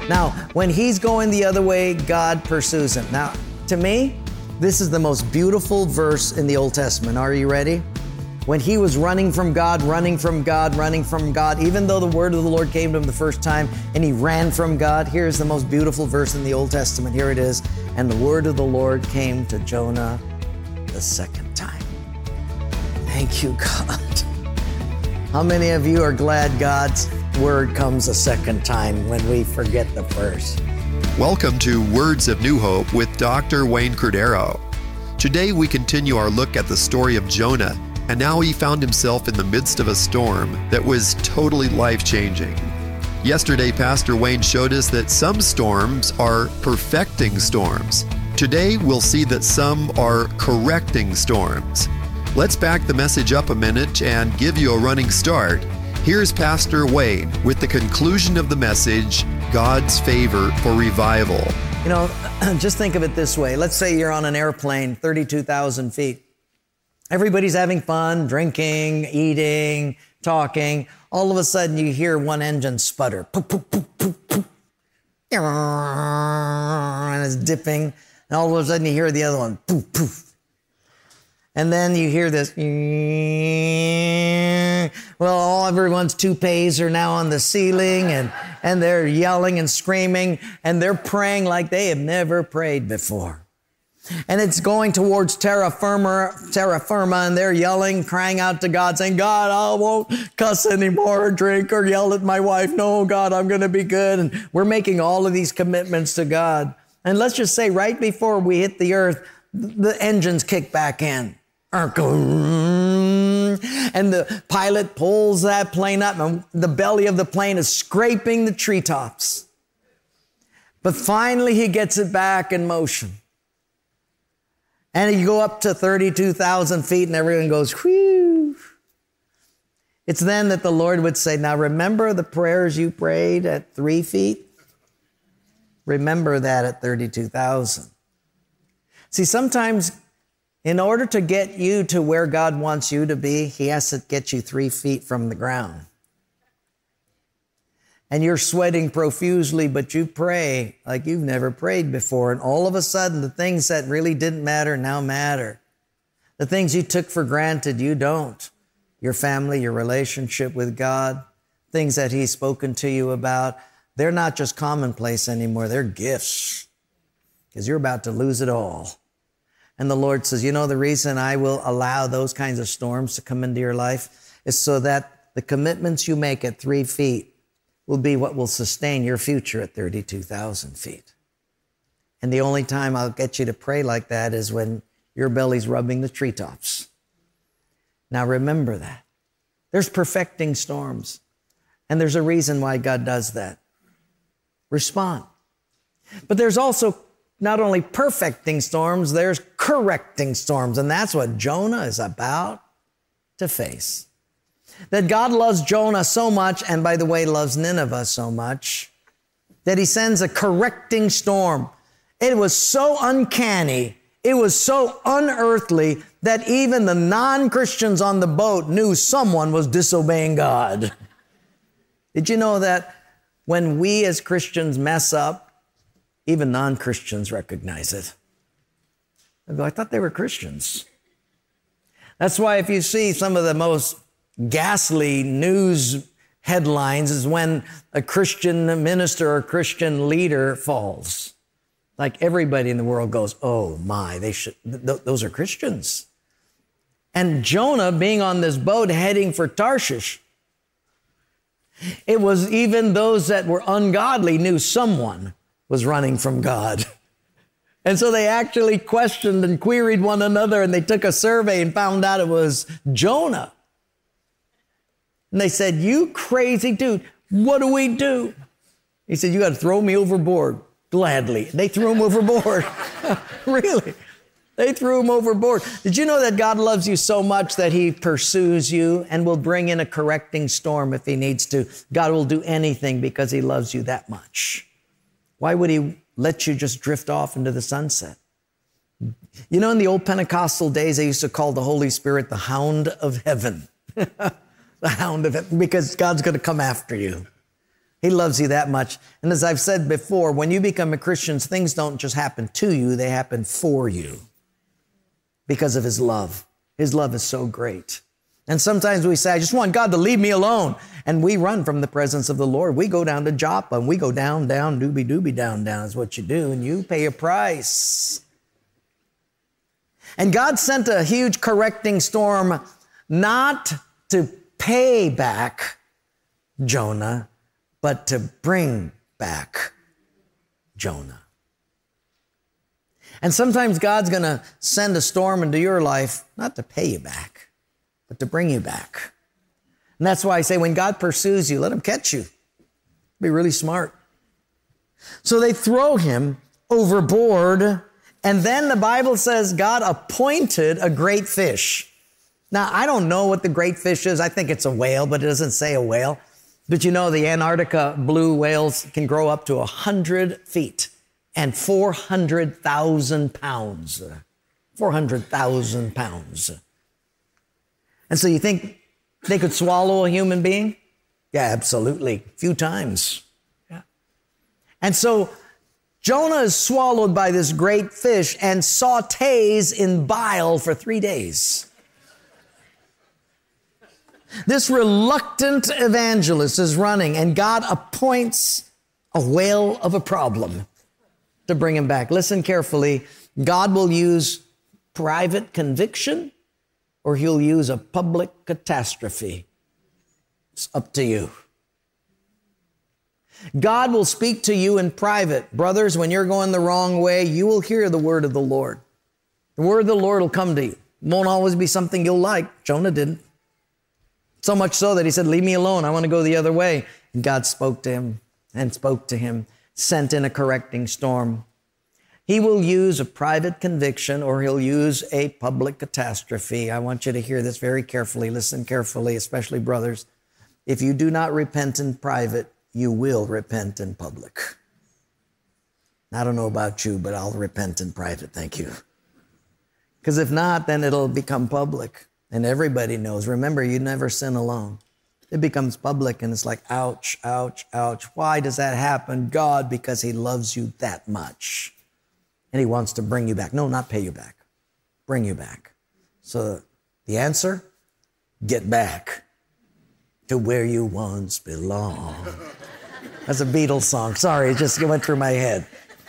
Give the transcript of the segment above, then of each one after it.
Now, when he's going the other way, God pursues him. Now, to me, this is the most beautiful verse in the Old Testament. Are you ready? When he was running from God, running from God, running from God, even though the word of the Lord came to him the first time and he ran from God, here's the most beautiful verse in the Old Testament. Here it is. And the word of the Lord came to Jonah the second time. Thank you, God. How many of you are glad God's word comes a second time when we forget the first? Welcome to Words of New Hope with Dr. Wayne Cordero. Today we continue our look at the story of Jonah and how he found himself in the midst of a storm that was totally life-changing. Yesterday, Pastor Wayne showed us that some storms are perfecting storms. Today, we'll see that some are correcting storms. Let's back the message up a minute and give you a running start. Here's Pastor Wayne with the conclusion of the message, God's Favor for Revival. You know, just think of it this way. Let's say you're on an airplane, 32,000 feet. Everybody's having fun, drinking, eating, talking. All of a sudden, you hear one engine sputter. Poof, poof, poof, poof, poof. And it's dipping. And all of a sudden, you hear the other one. Poof, poof. And then you hear this. Well, everyone's toupees are now on the ceiling, and they're yelling and screaming, and they're praying like they have never prayed before. And it's going towards terra firma, and they're yelling, crying out to God, saying, God, I won't cuss anymore or drink or yell at my wife. No, God, I'm going to be good. And we're making all of these commitments to God. And let's just say right before we hit the earth, the engines kick back in. And the pilot pulls that plane up, and the belly of the plane is scraping the treetops. But finally, he gets it back in motion. And you go up to 32,000 feet and everyone goes, whew. It's then that the Lord would say, now remember the prayers you prayed at 3 feet? Remember that at 32,000. See, sometimes in order to get you to where God wants you to be, he has to get you 3 feet from the ground. And you're sweating profusely, but you pray like you've never prayed before. And all of a sudden, the things that really didn't matter now matter. The things you took for granted, you don't. Your family, your relationship with God, things that he's spoken to you about, they're not just commonplace anymore. They're gifts, because you're about to lose it all. And the Lord says, you know, the reason I will allow those kinds of storms to come into your life is so that the commitments you make at 3 feet will be what will sustain your future at 32,000 feet. And the only time I'll get you to pray like that is when your belly's rubbing the treetops. Now remember that. There's perfecting storms, and there's a reason why God does that. Respond. But there's also not only perfecting storms, there's correcting storms, and that's what Jonah is about to face. That God loves Jonah so much, and by the way, loves Nineveh so much, that he sends a correcting storm. It was so uncanny, it was so unearthly, that even the non-Christians on the boat knew someone was disobeying God. Did you know that when we as Christians mess up, even non-Christians recognize it? They go, I thought they were Christians. That's why if you see some of the most ghastly news headlines is when a Christian minister or Christian leader falls. Like everybody in the world goes, oh my, those are Christians. And Jonah being on this boat heading for Tarshish, it was even those that were ungodly knew someone was running from God. And so they actually questioned and queried one another, and they took a survey and found out it was Jonah. And they said, you crazy dude, what do we do? He said, you got to throw me overboard. Gladly. They threw him overboard. Really? They threw him overboard. Did you know that God loves you so much that he pursues you and will bring in a correcting storm if he needs to? God will do anything because he loves you that much. Why would he let you just drift off into the sunset? You know, in the old Pentecostal days, they used to call the Holy Spirit the Hound of Heaven. The Hound of Heaven, because God's going to come after you. He loves you that much. And as I've said before, when you become a Christian, things don't just happen to you, they happen for you because of his love. His love is so great. And sometimes we say, I just want God to leave me alone. And we run from the presence of the Lord. We go down to Joppa and we go down, doobie, down is what you do. And you pay a price. And God sent a huge correcting storm not to pay back Jonah, but to bring back Jonah. And sometimes God's going to send a storm into your life, not to pay you back, but to bring you back. And that's why I say when God pursues you, let him catch you. Be really smart. So they throw him overboard, and then the Bible says God appointed a great fish. Now, I don't know what the great fish is. I think it's a whale, but it doesn't say a whale. But you know, the Antarctica blue whales can grow up to 100 feet and 400,000 pounds. 400,000 pounds. And so you think they could swallow a human being? Yeah, absolutely. A few times. Yeah. And so Jonah is swallowed by this great fish and sautés in bile for 3 days. This reluctant evangelist is running, and God appoints a whale of a problem to bring him back. Listen carefully. God will use private conviction, or he'll use a public catastrophe. It's up to you. God will speak to you in private. Brothers, when you're going the wrong way, you will hear the word of the Lord. The word of the Lord will come to you. It won't always be something you'll like. Jonah didn't. So much so that he said, leave me alone. I want to go the other way. And God spoke to him and spoke to him, sent in a correcting storm. He will use a private conviction, or he'll use a public catastrophe. I want you to hear this very carefully. Listen carefully, especially brothers. If you do not repent in private, you will repent in public. I don't know about you, but I'll repent in private. Thank you. Because if not, then it'll become public. And everybody knows. Remember, you never sin alone. It becomes public and it's like, ouch, ouch, ouch. Why does that happen? God, because he loves you that much. And he wants to bring you back. No, not pay you back. Bring you back. So the answer, get back to where you once belonged. That's a Beatles song. Sorry, it just went through my head.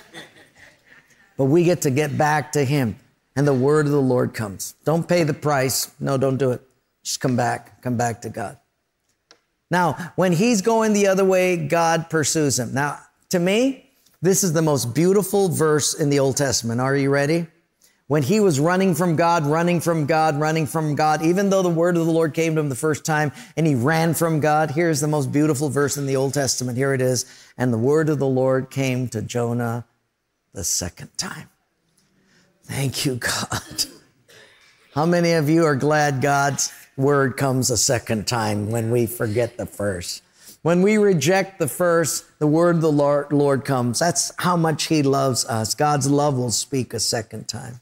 But we get to get back to him. And the word of the Lord comes. Don't pay the price. No, don't do it. Just come back to God. Now, when he's going the other way, God pursues him. Now, to me, this is the most beautiful verse in the Old Testament. Are you ready? When he was running from God, even though the word of the Lord came to him the first time and he ran from God, here's the most beautiful verse in the Old Testament. Here it is. And the word of the Lord came to Jonah the second time. Thank you, God. How many of you are glad God's word comes a second time when we forget the first? When we reject the first, the word of the Lord comes. That's how much he loves us. God's love will speak a second time.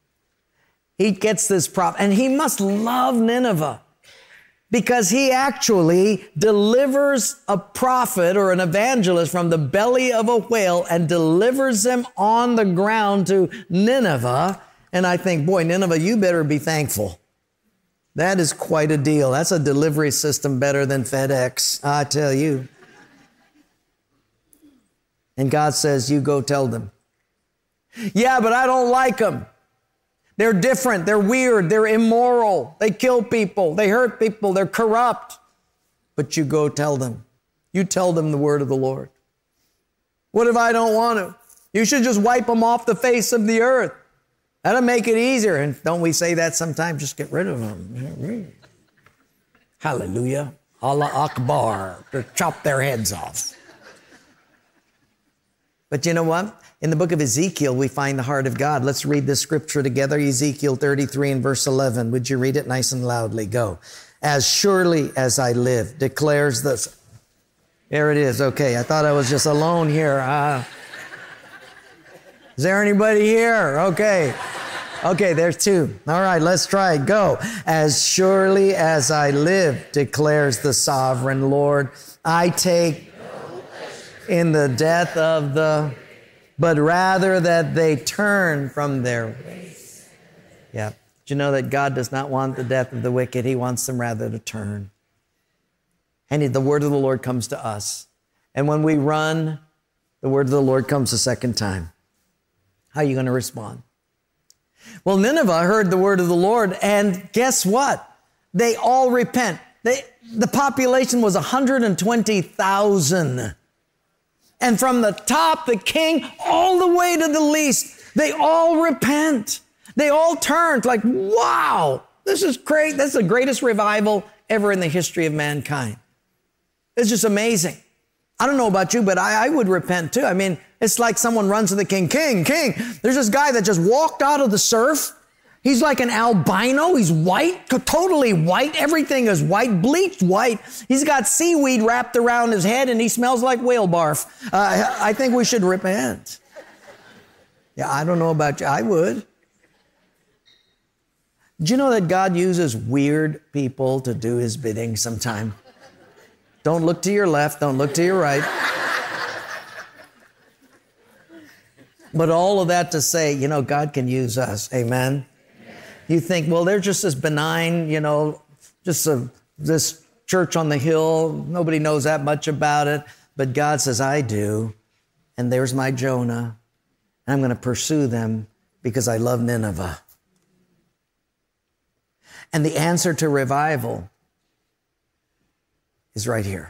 He gets this prop, and he must love Nineveh because he actually delivers a prophet or an evangelist from the belly of a whale and delivers them on the ground to Nineveh. And I think, boy, Nineveh, you better be thankful. That is quite a deal. That's a delivery system better than FedEx, I tell you. And God says, you go tell them. Yeah, but I don't like them. They're different. They're weird. They're immoral. They kill people. They hurt people. They're corrupt. But you go tell them. You tell them the word of the Lord. What if I don't want to? You should just wipe them off the face of the earth. That'll make it easier. And don't we say that sometimes? Just get rid of them. Hallelujah. Allah Akbar. To chop their heads off. But you know what? In the book of Ezekiel, we find the heart of God. Let's read this scripture together. Ezekiel 33 and verse 11. Would you read it nice and loudly? Go. As surely as I live, declares this. There it is. Okay, I thought I was just alone here. Is there anybody here? Okay. Okay, there's two. All right, let's try it. Go. As surely as I live, declares the sovereign Lord, I take in the death of the, but rather that they turn from their ways. Yeah. Do you know that God does not want the death of the wicked? He wants them rather to turn. And the word of the Lord comes to us. And when we run, the word of the Lord comes a second time. How are you going to respond? Well, Nineveh heard the word of the Lord, and guess what? They all repent. The population was 120,000. And from the top, the king, all the way to the least, they all repent. They all turned like, wow, this is great. That's the greatest revival ever in the history of mankind. It's just amazing. I don't know about you, but I would repent too. I mean, it's like someone runs to the king, king. There's this guy that just walked out of the surf. He's like an albino. He's white, totally white. Everything is white, bleached white. He's got seaweed wrapped around his head and he smells like whale barf. I think we should repent. Yeah, I don't know about you. I would. Do you know that God uses weird people to do his bidding sometime? Don't look to your left. Don't look to your right. But all of that to say, you know, God can use us. Amen. You think, well, they're just this benign, you know, just this church on the hill. Nobody knows that much about it. But God says, I do. And there's my Jonah. And I'm going to pursue them because I love Nineveh. And the answer to revival is right here.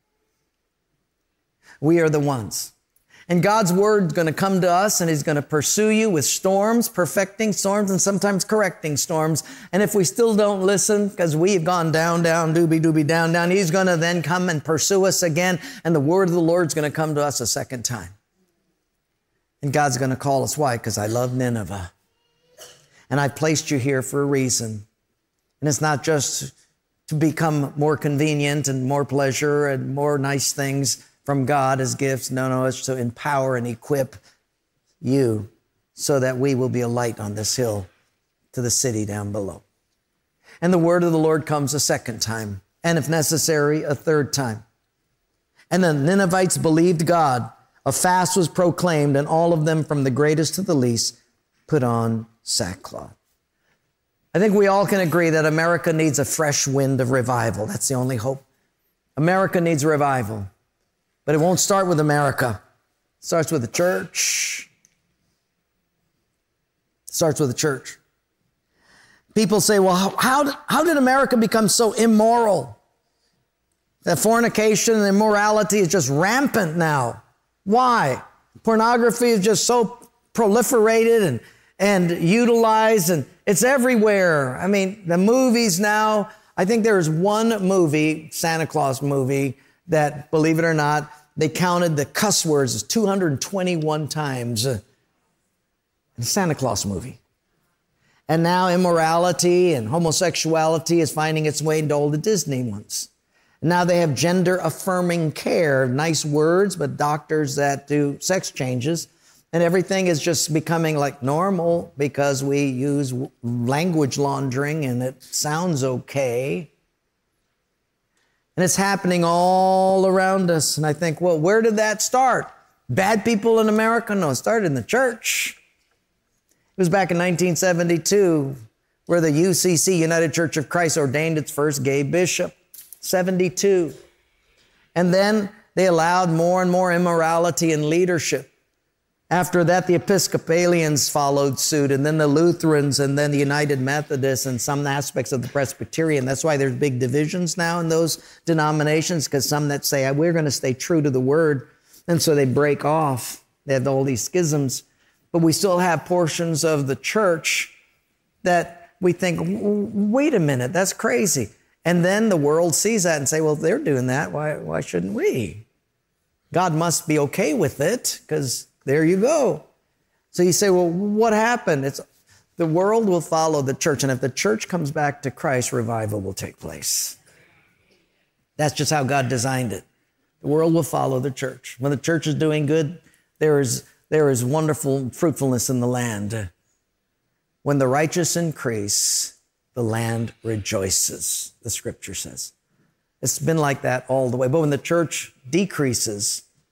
We are the ones. And God's word's going to come to us and he's going to pursue you with storms, perfecting storms, and sometimes correcting storms. And if we still don't listen, because we've gone down, doobie, down, he's going to then come and pursue us again. And the word of the Lord's going to come to us a second time. And God's going to call us. Why? Because I love Nineveh. And I placed you here for a reason. And it's not just to become more convenient and more pleasure and more nice things from God as gifts. No, it's to empower and equip you so that we will be a light on this hill to the city down below. And the word of the Lord comes a second time, and if necessary, a third time. And the Ninevites believed God. A fast was proclaimed, and all of them, from the greatest to the least, put on sackcloth. I think we all can agree that America needs a fresh wind of revival. That's the only hope. America needs revival. But it won't start with America. It starts with the church. It starts with the church. People say, well, how did America become so immoral? That fornication and immorality is just rampant now. Why? Pornography is just so proliferated and utilized, and it's everywhere. I mean, the movies now, I think there is one movie, Santa Claus movie, that, believe it or not, they counted the cuss words as 221 times in the Santa Claus movie. And now immorality and homosexuality is finding its way into all the Disney ones. And now they have gender-affirming care, nice words, but doctors that do sex changes. And everything is just becoming like normal because we use language laundering and it sounds okay. And it's happening all around us. And I think, well, where did that start? Bad people in America? No, it started in the church. It was back in 1972 where the UCC, United Church of Christ, ordained its first gay bishop. 72. And then they allowed more and more immorality in leadership. After that, the Episcopalians followed suit, and then the Lutherans, and then the United Methodists, and some aspects of the Presbyterian. That's why there's big divisions now in those denominations, because some that say, we're going to stay true to the word, and so they break off. They have all these schisms. But we still have portions of the church that we think, wait a minute, that's crazy. And then the world sees that and say, well, they're doing that. Why shouldn't we? God must be okay with it, because there you go. So you say, well, what happened? The world will follow the church. And if the church comes back to Christ, revival will take place. That's just how God designed it. The world will follow the church. When the church is doing good, there is wonderful fruitfulness in the land. When the righteous increase, the land rejoices, the scripture says. It's been like that all the way. But when the church decreases,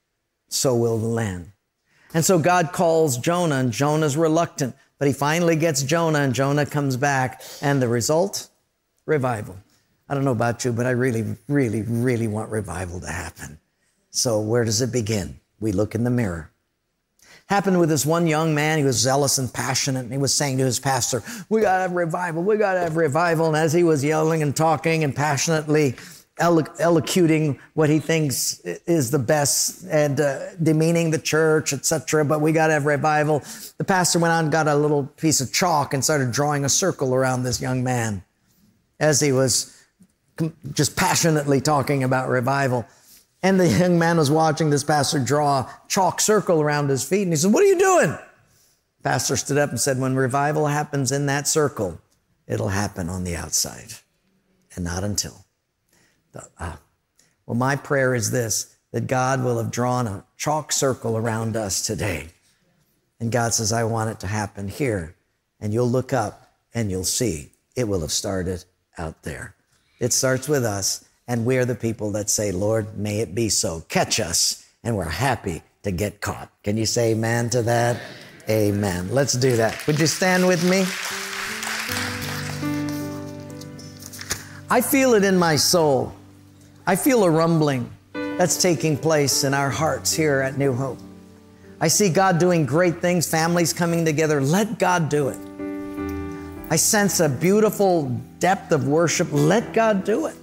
so will the land. And so God calls Jonah, and Jonah's reluctant, but he finally gets Jonah, and Jonah comes back. And the result? Revival. I don't know about you, but I really, really, really want revival to happen. So where does it begin? We look in the mirror. Happened with this one young man. He was zealous and passionate, and he was saying to his pastor, we got to have revival. We got to have revival. And as he was yelling and talking and passionately elocuting what he thinks is the best and demeaning the church, etc., but we got to have revival, the pastor went out and got a little piece of chalk and started drawing a circle around this young man as he was just passionately talking about revival. And the young man was watching this pastor draw a chalk circle around his feet, and he said, what are you doing? Pastor stood up and said, when revival happens in that circle, it'll happen on the outside, and not until. Well, my prayer is this, that God will have drawn a chalk circle around us today. And God says, I want it to happen here. And you'll look up and you'll see it will have started out there. It starts with us, and we're the people that say, Lord, may it be so. Catch us, and we're happy to get caught. Can you say amen to that? Amen. Let's do that. Would you stand with me? I feel it in my soul. I feel a rumbling that's taking place in our hearts here at New Hope. I see God doing great things, families coming together. Let God do it. I sense a beautiful depth of worship. Let God do it.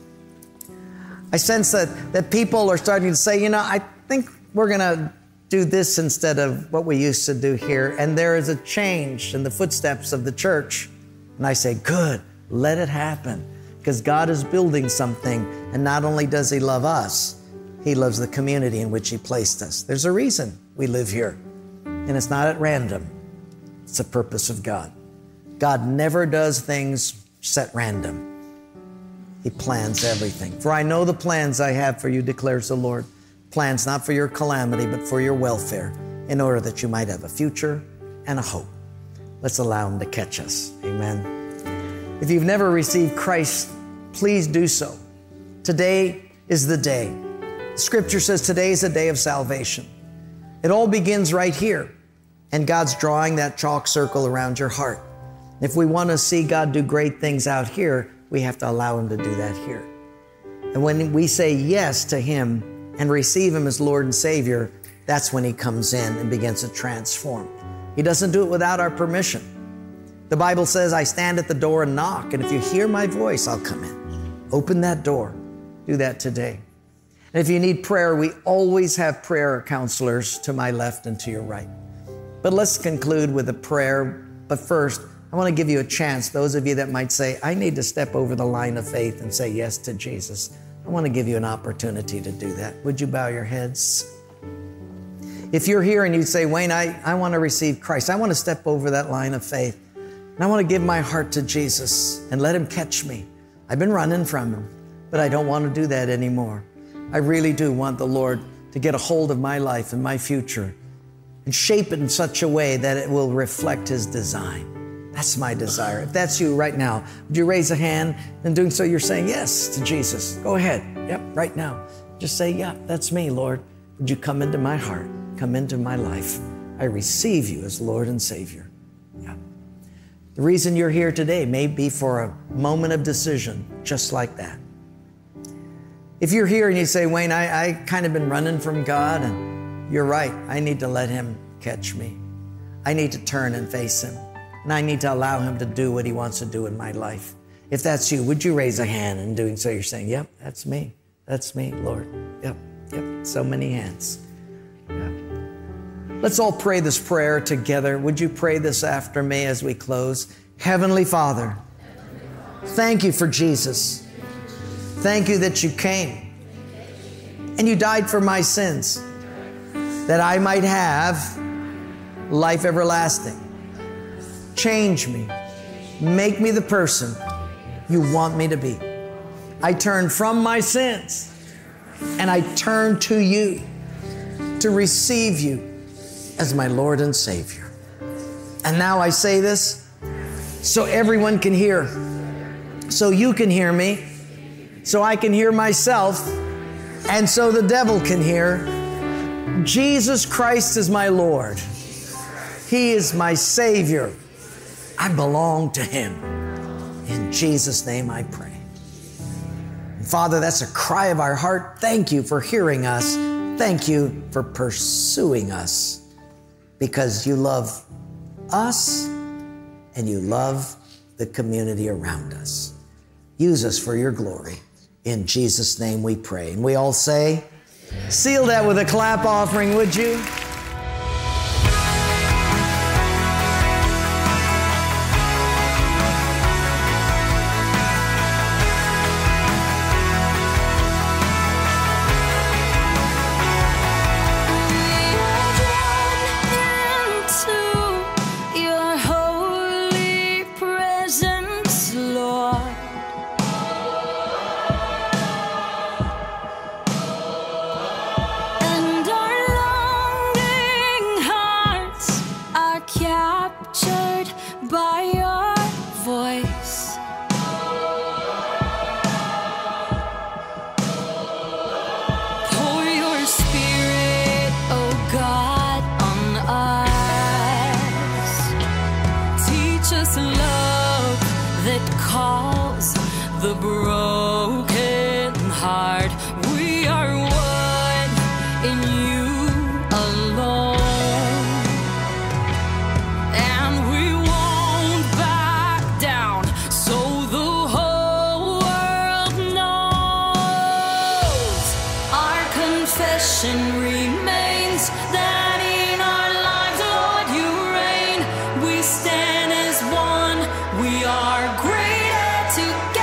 I sense that people are starting to say, I think we're going to do this instead of what we used to do here. And there is a change in the footsteps of the church. And I say, good, let it happen. Because God is building something, and not only does He love us, He loves the community in which He placed us. There's a reason we live here, and it's not at random. It's the purpose of God. God never does things set random. He plans everything. For I know the plans I have for you, declares the Lord. Plans not for your calamity, but for your welfare, in order that you might have a future and a hope. Let's allow Him to catch us. Amen. If you've never received Christ, please do so. Today is the day. Scripture says today is a day of salvation. It all begins right here, and God's drawing that chalk circle around your heart. If we want to see God do great things out here, we have to allow Him to do that here. And when we say yes to Him and receive Him as Lord and Savior, that's when He comes in and begins to transform. He doesn't do it without our permission. The Bible says, I stand at the door and knock, and if you hear my voice, I'll come in. Open that door. Do that today. And if you need prayer, we always have prayer counselors to my left and to your right. But let's conclude with a prayer. But first, I want to give you a chance, those of you that might say, I need to step over the line of faith and say yes to Jesus. I want to give you an opportunity to do that. Would you bow your heads? If you're here and you say, Wayne, I want to receive Christ. I want to step over that line of faith. And I want to give my heart to Jesus and let Him catch me. I've been running from Him, but I don't want to do that anymore. I really do want the Lord to get a hold of my life and my future and shape it in such a way that it will reflect His design. That's my desire. If that's you right now, would you raise a hand? And doing so, you're saying yes to Jesus. Go ahead. Yep, right now. Just say, yeah, that's me, Lord. Would you come into my heart? Come into my life. I receive you as Lord and Savior. Yeah. The reason you're here today may be for a moment of decision, just like that. If you're here and you say, Wayne, I kind of been running from God, and you're right. I need to let Him catch me. I need to turn and face Him. And I need to allow Him to do what He wants to do in my life. If that's you, would you raise a hand? And doing so, you're saying, yep, that's me. That's me, Lord. Yep. So many hands. Yep. Let's all pray this prayer together. Would you pray this after me as we close? Heavenly Father, thank you for Jesus. Thank you that you came and you died for my sins, that I might have life everlasting. Change me. Make me the person you want me to be. I turn from my sins and I turn to you to receive you as my Lord and Savior. And now I say this so everyone can hear, so you can hear me, so I can hear myself, and so the devil can hear. Jesus Christ is my Lord. He is my Savior. I belong to Him. In Jesus' name I pray. And Father, that's a cry of our heart. Thank you for hearing us. Thank you for pursuing us, because you love us and you love the community around us. Use us for your glory. In Jesus' name we pray. And we all say, seal that with a clap offering, would you? The broken heart, we are one in you alone, and we won't back down, so the whole world knows. Our confession remains that in our lives, Lord, you reign. We stand as one, we are greater together.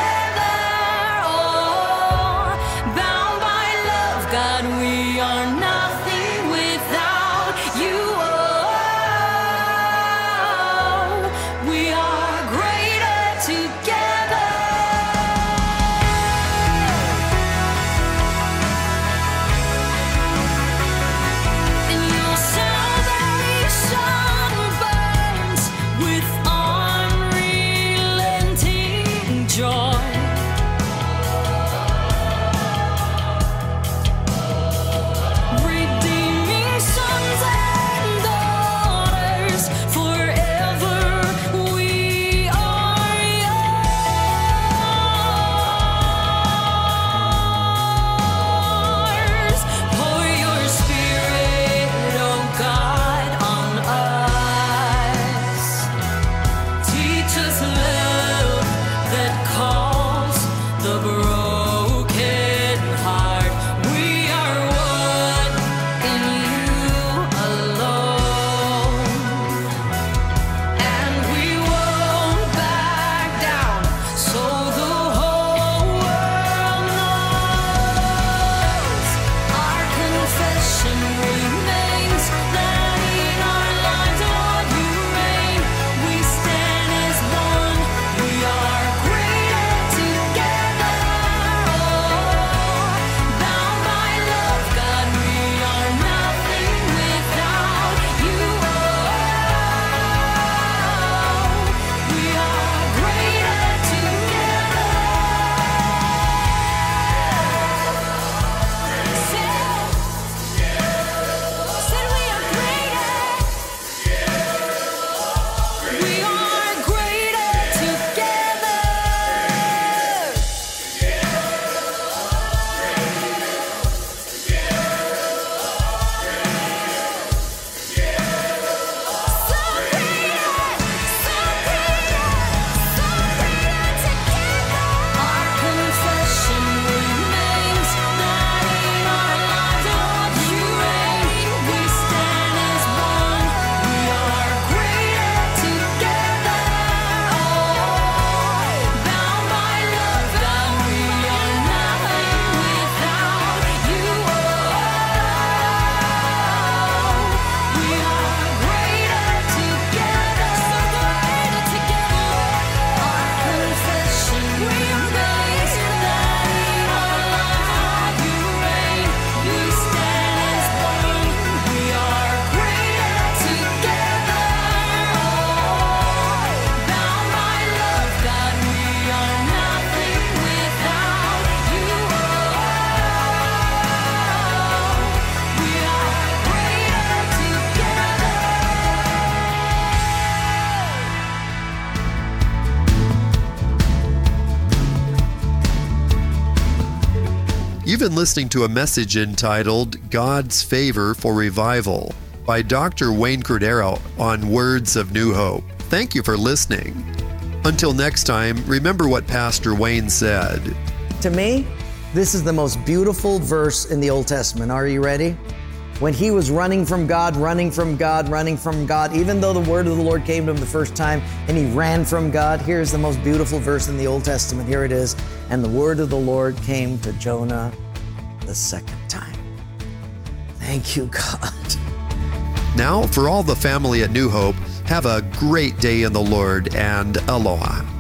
been listening to a message entitled God's Favor for Revival by Dr. Wayne Cordeiro on Words of New Hope. Thank you for listening. Until next time, remember what Pastor Wayne said. To me, this is the most beautiful verse in the Old Testament. Are you ready? When he was running from God, even though the word of the Lord came to him the first time and he ran from God, here's the most beautiful verse in the Old Testament. Here it is. And the word of the Lord came to Jonah the second time. Thank you, God. Now, for all the family at New Hope, have a great day in the Lord and aloha.